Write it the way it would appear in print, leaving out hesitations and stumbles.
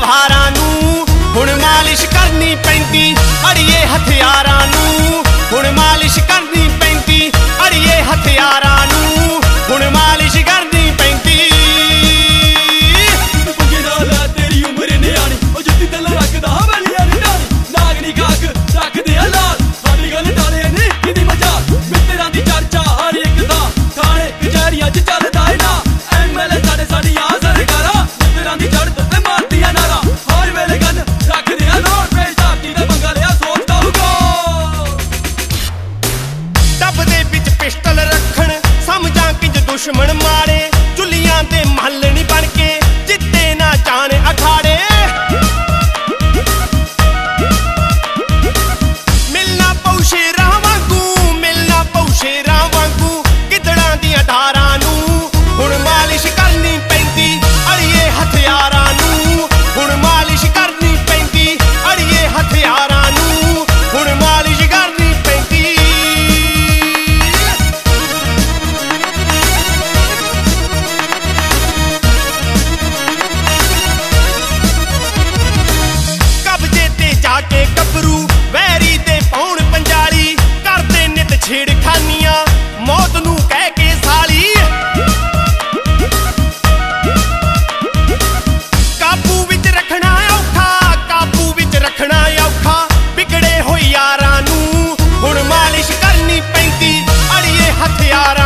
तलवारां नूं हुण मालिश करनी पैंदी, अड़िए हथियारां नूं हुण मालिश करनी पैंदी, अड़िए हथियारां नूं हुण मालिश करनी पैंदी। पंगे नाल है तेरी उम्र न्याणी, ओ जुत्ती ते रखदा बलिया नी डाणी, नागनी खाक रखदे आ लाल, साडी गल टाले नी किदी मजाक, मित्तरां दी चर्चा हर इक दा, थाणे कचहरियां च चलदा है ना, MLA साडे साडियां सरकारां, मित्तरां दी जड़ ते मारदी आ नारा, हर वेले गन रखदे आ लोड़, बेइज्जती ते पंगा लिया सोचदा हुको। टब दे विच पिस्टल रखण समझां किंज दुश्मन मारे, चुलियां ते महलनी बन के जित्ते ना जाने अखाड़े, मिलना पऊ शेरां वांगू, मिलना पऊ शेरां वांगू, गिदड़ां दियां धारां नूं हुण मालिश करनी पैंदी, अड़िए हथियारां नूं हुण मालिश करनी पैंदी, अड़िए हथियारां नूं हुण मालिश करनी पैंदी। कब्जे ते जाके गभरू वैरी दे पौण पंजाली, करदे नित छेड़खानियां मौत नूं कह के साली, काबू विच रखना औखा, काबू विच रखना औखा, बिगड़े होए यारां नूं हुण मालिश करनी पैंदी, अड़िए हथियारां